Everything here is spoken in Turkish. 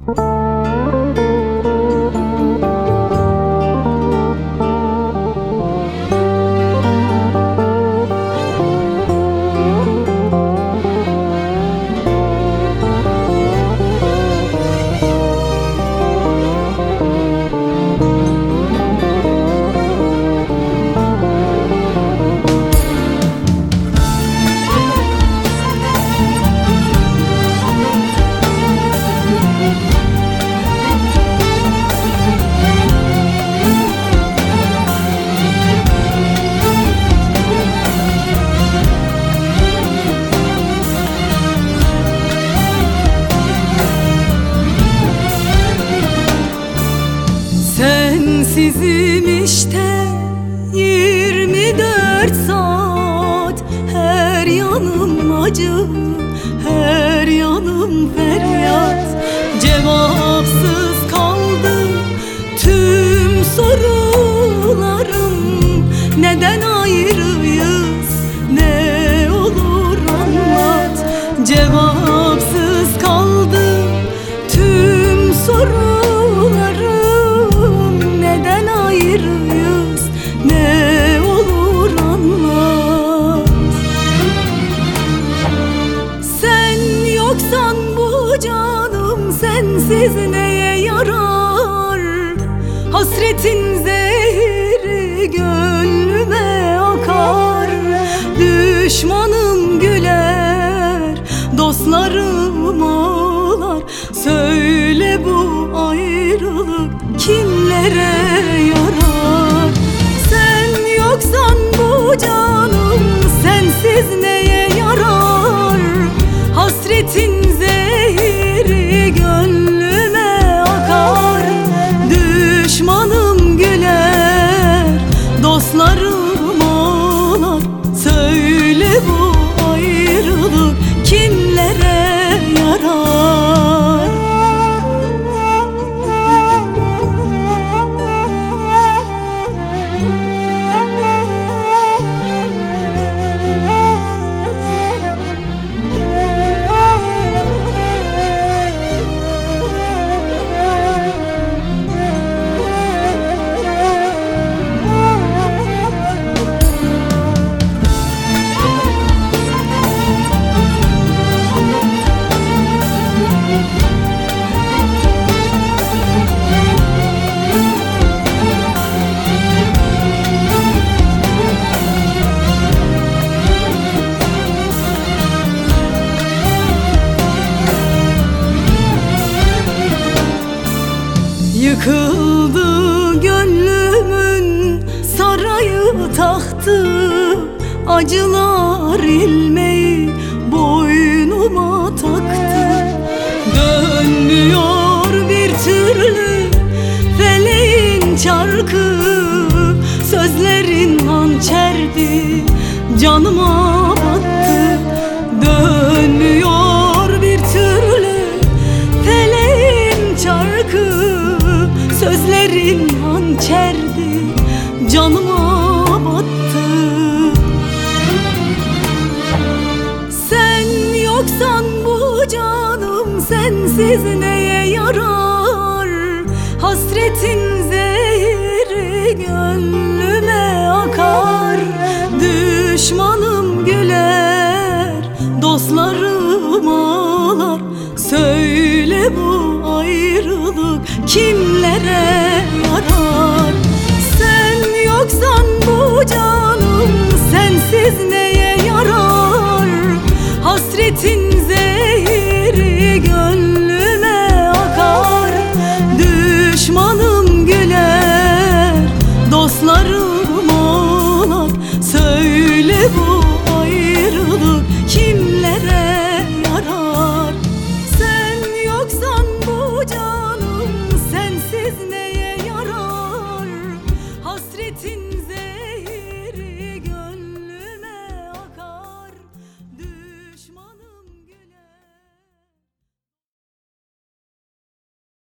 Sensizim işte 24 saat. Her yanım acı, her yanım feryat. Cevapsız kaldı tüm sorularım. Neden ayrıyız, ne olur anlat. Cevapsız kaldı tüm sorularım. Neden ayrıyız, ne olur anlat. Sen yoksan bu canım sensiz neye yarar? Hasretin zehri gönlüme akar. Düşmanım güler, dostlarım ağlar. Söyle bu ayrılık kimlere yarar? Sen yoksan bu canım sensiz neye yarar? Hasretin zehri gönlüme akar. Düşmanım güler, dostlarım ağlar. Söyle bu ayrılık kimlere yarar? Yıkıldı gönlümün sarayı tahtı. Acılar ilmeği boynuma taktı. Dönmüyor bir türlü feleğin çarkı. Sözlerin hançerdi, canıma battı. Dönmüyor bir türlü feleğin çarkı. Sözlerin hançerdi, canıma battı. Sen yoksan bu canım sensiz neye yarar? Hasretin zehri gönlüme akar. Düşmanım güler, dostlarım ağlar. Söyle bu ayrılık kimlere yarar? Sen yoksan bu canım sensiz neye yarar? Hasretin